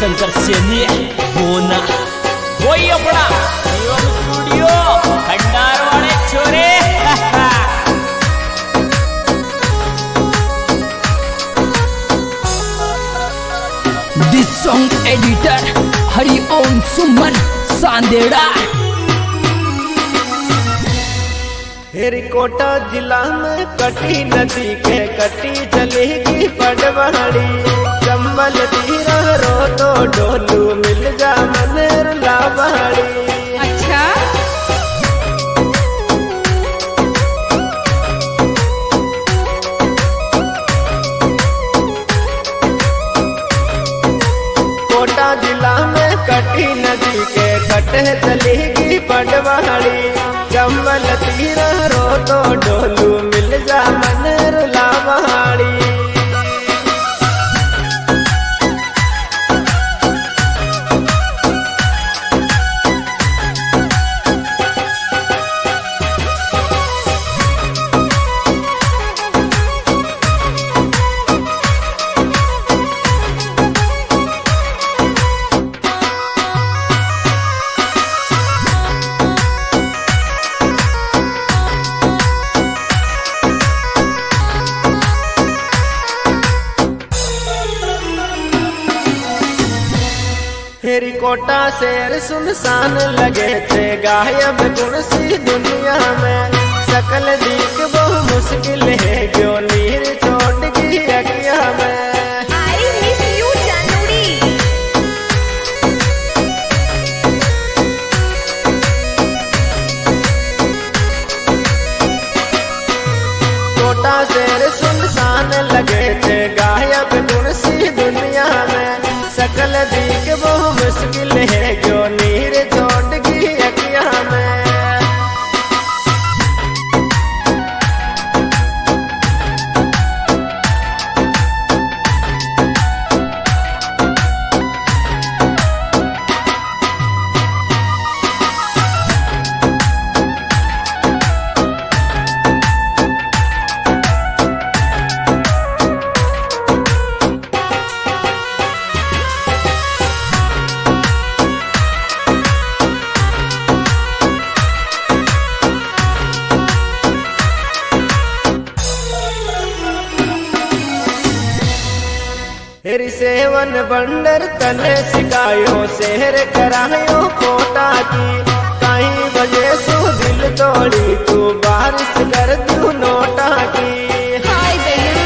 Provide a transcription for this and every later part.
शंकर सेनी बोना वही अपना स्टूडियो खंडार वाले छोरे। दिस सॉन्ग एडिटर हरिओम सुमन सांदेड़ा। हेरिकोटा जिला में कटी नदी के कटी चलेगी पटवाड़ी। चंबल तीरा रो तो डोलू मिल जा मनेर लावाड़ी। अच्छा कोटा जिला में कटी नदी के कटे चलेगी पटवाड़ी। चंबल तीरा रो तो डोलू मिल जा मनेर लावाड़ी। हेरिकोटा शेर सुनसान लगे थे गायब कुर्सी दुनिया में। सकल दीक बहु मुश्किल है जो नीर छोड़ की अकिया में। I miss you जानूरी। कोटा शेर सुनसान लगे थे गायब कुर्सी दुनिया में। सकल दीक बहु मुश्किल है जो नीर छोड़ की अकिया में। हेरी सेवन बंडर तने सिकायो शहर करायो कोटा की। कहीं बजे सु दिल तोड़ी तू बारिश कर दू नोटा की। हाय बहन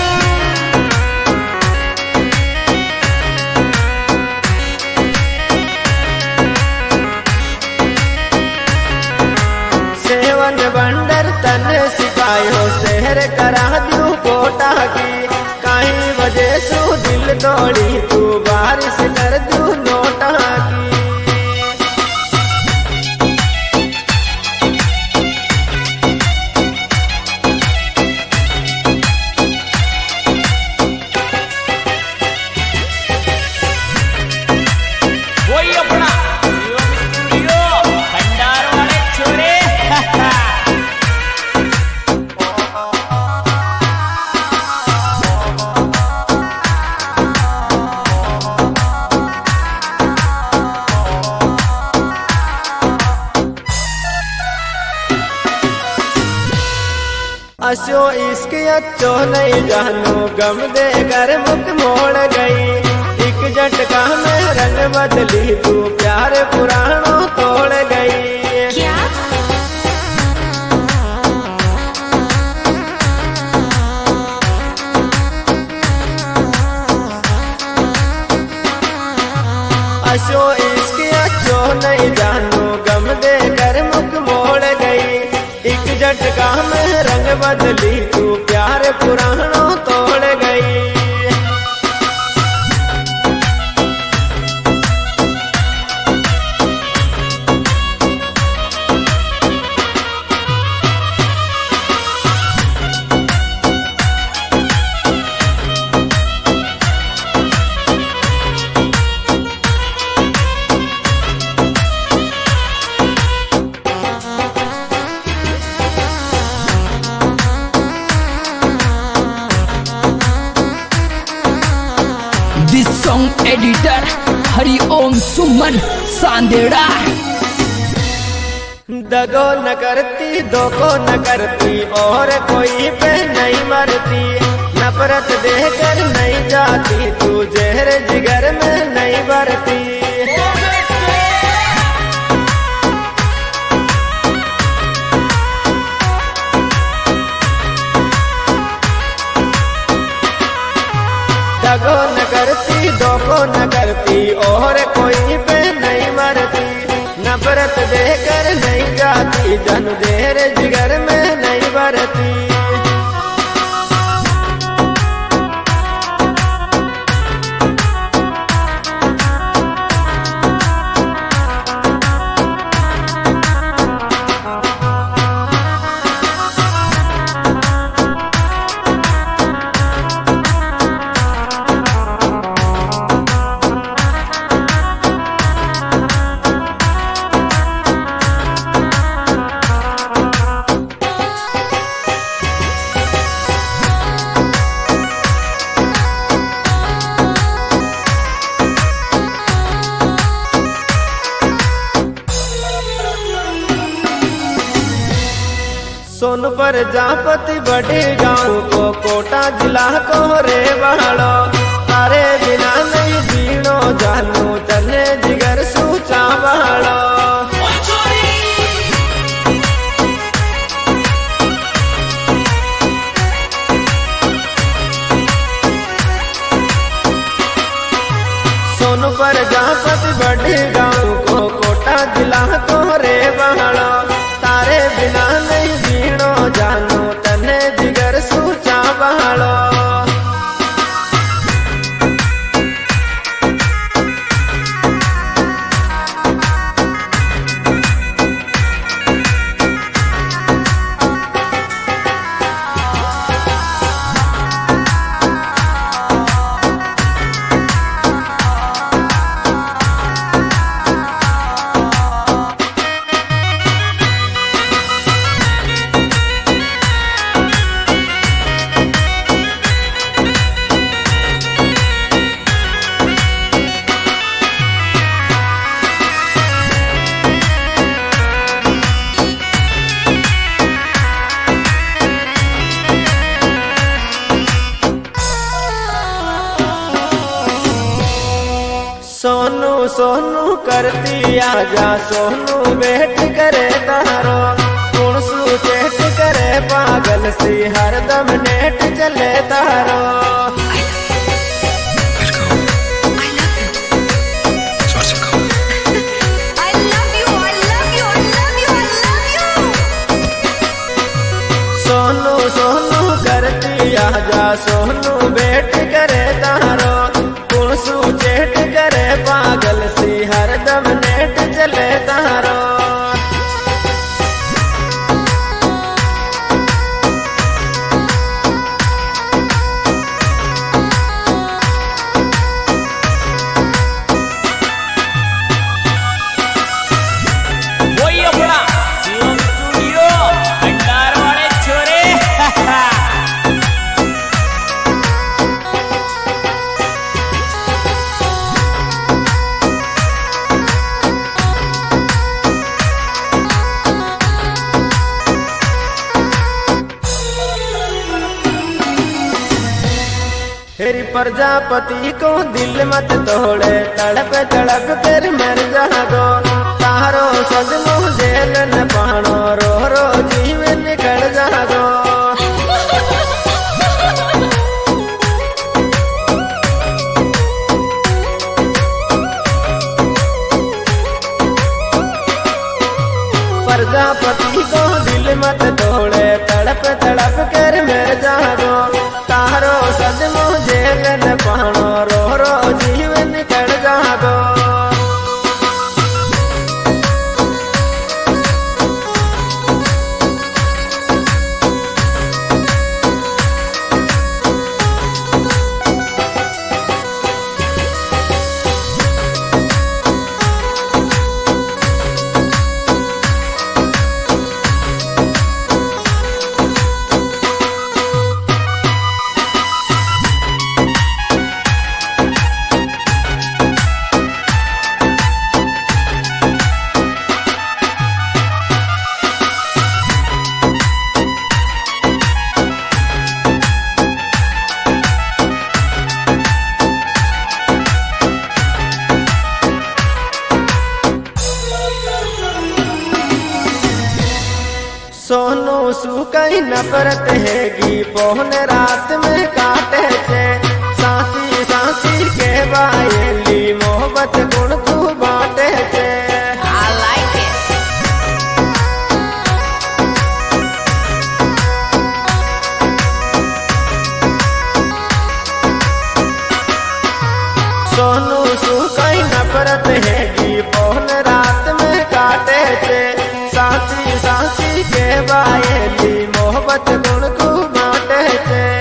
सेवन बंडर तने सिकायो शहर करा दू कोटा की। कहीं बजे सु दिल तोड़ी तू बारिश कर दू नोटा की। वही अपना स्टूडियो खंडार वाले छोरे। असो इश्क अच्छो नहीं जानो गम दे कर मुख मोड़ गई। एक झटका में रंग बदली तू प्यार पुरानो तोड़ गई। क्या असो इश्क अच्छो नहीं जानो गम दे कर मुख मोड़ गई। एक झटका में रंग बदली तू प्यार पुरानो तोड़ गई। दिस सॉन्ग एडिटर हरिओम सुमन सांदेड़ा। दगो न करती दोगो न करती और कोई पे नहीं मरती, नफरत देकर नहीं जाती तू जहर जिगर में नहीं भरती। दगो न करती दोगो न करती और कोई पे नहीं मरती, नफरत देकर नहीं जाती जन देर जिगर में नहीं भरती। सोन पर जापति बड़े गाँव को कोटा जिला को रे बहाड़ो, तारे बिना नहीं जीनो जानू तने जिगर सूचा बहाड़ो। सोन पर जापति बड़े गाँव को कोटा जिला को रे बहाड़ो, तारे बिना नहीं जीनो जानो तने जिगर सूचा बहाड़ो। सोनू सोनू करती आजा सोनू बेट करे तारो, कुणसू चेट करे पागल सी हरदम नेट चले तारो। सोनू सोनू करती आजा सोनू बेट करे तारो, कुणसू चेट करे पागल सी हरदम नेट चले तारो। वही अपना शिवम स्टूडियो खंडार वाले छोरे। तेरी प्रजापति को दिल मत तोड़े, तड़प तड़प कर मर जागो, तारो सदमो जेल न पानो रो रो जीव निकल जागो। प्रजापति को दिल मत तोड़े, तड़प तड़प कर मर जागो, तारो सदमो जेल न पानो रो रो जीव निकल जागो। सोनू सुकई नफरत हैगी पौन रात में काटे थे साथी साथी के बायली मोहब्बत गुण तू बाटे थे। I like it. सोनू सुकई नफरत हैगी पौन रात में काटे थे साथी साथी के बायली मोहब्बत गुण को बाटे थे।